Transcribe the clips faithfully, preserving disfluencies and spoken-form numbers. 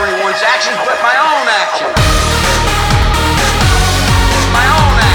anyone's actions but my own actions. My own actions.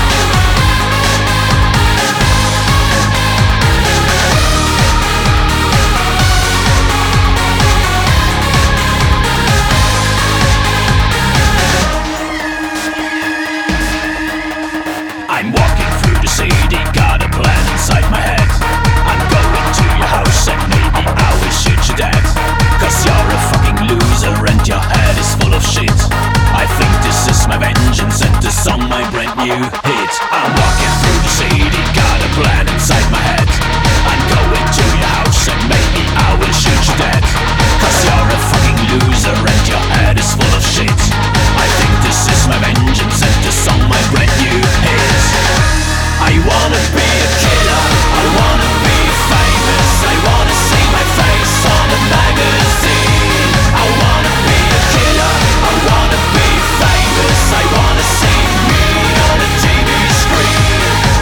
I'm walking through the city, got a plan inside my head. I'm going to your house and maybe I will shoot you dead. Cause you're a fucking loser and your head is full of shit. I think this is my vengeance and this song my brand new hit. I'm walking through the city, got a plan inside my head. I'm going to your house and maybe I will shoot you dead. Cause you're a fucking loser and your head is full of shit. I think this is my vengeance and this song my brand new hit. I wanna be a killer, I wanna be famous, I wanna see my face on a magazine. I wanna be a killer, I wanna be famous, I wanna see me on a T V screen.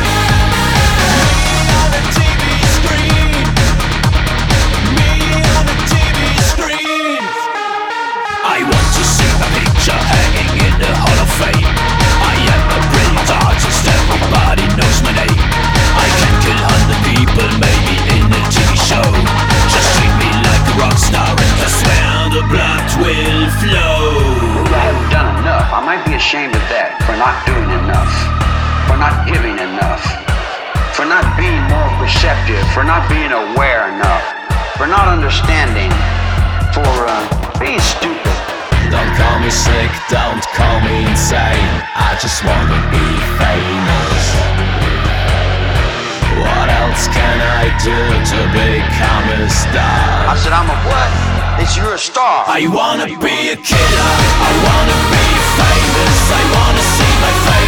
Me on a T V screen. Me on a T V screen. I want to see my picture hanging in the Hall of Fame. I am a brilliant artist, everybody knows my name. I can kill hundred people, maybe in a T V show. Just treat me like a rock star and I swear the blood will flow. Maybe I haven't done enough. I might be ashamed of that, for not doing enough, for not giving enough, for not being more perceptive, for not being aware enough, for not understanding, for uh, being stupid. Don't call me sick, don't call me insane. I just wanna be famous. What else can I do to become a star? I said, I'm a what? It's you're a star. I wanna be a killer, I wanna be famous, I wanna see my face